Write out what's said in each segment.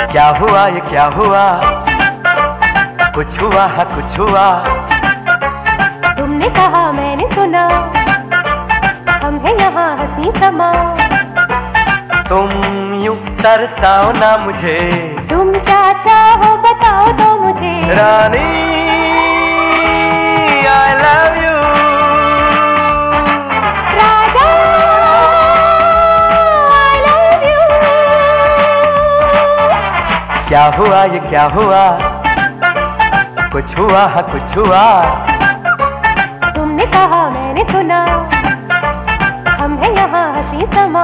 क्या हुआ ये क्या हुआ, कुछ हुआ है कुछ हुआ। तुमने कहा मैंने सुना, हम हैं यहाँ हंसी समा। तुम यूं तरसाओ ना मुझे, तुम क्या चाहो बताओ तो मुझे। रानी I love you। Raja I love you। क्या हुआ ये क्या हुआ, कुछ हुआ है कुछ हुआ। तुमने कहा मैंने सुना, हम हैं यहाँ हंसी समा।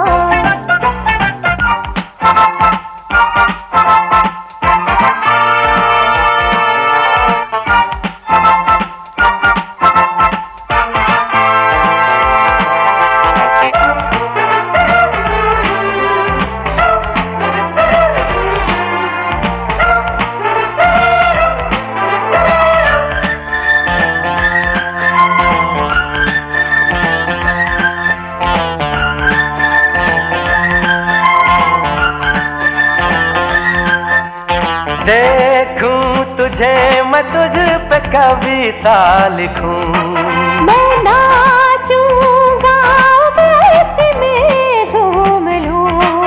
देखूं तुझे मैं तुझ पे कविता लिखूं। मैं नाचूंगा मस्ती में झूम लूं।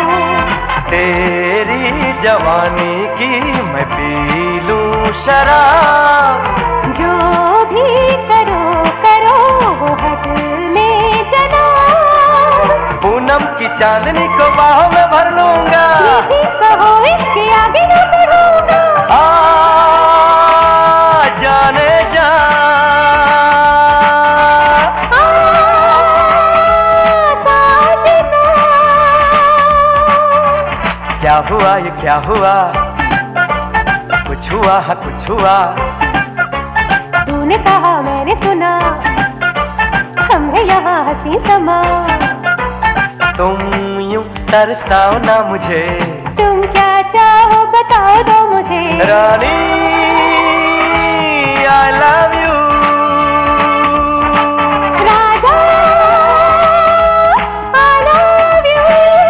तेरी जवानी की मैं पी लूं शराब। जो भी करो करो वो हद में जनाब। पूनम की चांदनी को बाहों में भर लूंगा। यही कहो इसके आगे न बढ़ूंगा। जाने जा साजना। क्या हुआ ये क्या हुआ, कुछ हुआ है कुछ हुआ। तूने कहा मैंने सुना, हम हैं यहाँ हंसी समा। तुम यूं तरसाओ ना मुझे, तुम क्या चाहो बताओ दो मुझे। रानी I love you। Raja I love you।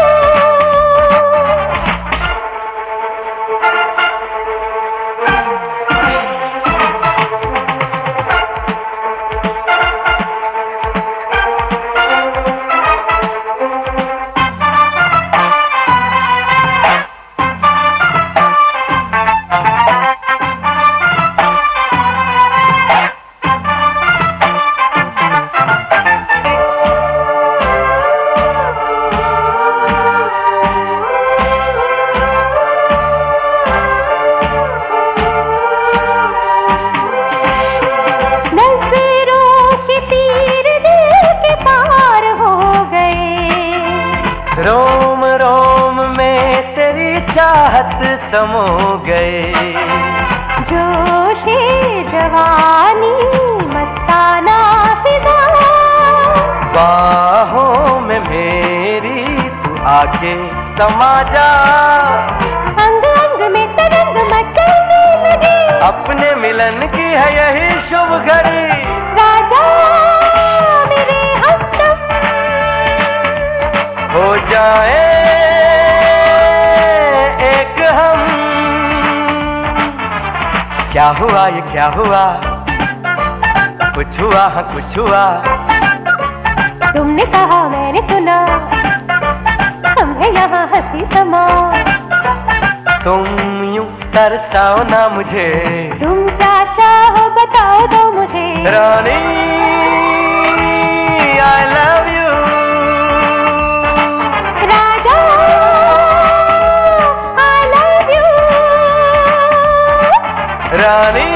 रोम रोम में तेरी चाहत समो गए। जोशे जवानी मस्ताना फिजा। बाहों में मेरी तू आके समा जा। अंग अंग में तरंग मचलने लगे। अपने मिलन की है यही शुभ घड़ी। राजा मेरे हमदम हो जाए एक हम। क्या हुआ ये क्या हुआ, कुछ हुआ है कुछ हुआ। तुमने कहा मैंने सुना, हम हैं यहाँ हंसी समा। तुम यूं तरसाओ ना मुझे, तुम क्या चाहो बताओ दो मुझे। रानी I love you। Raja I love you। Rani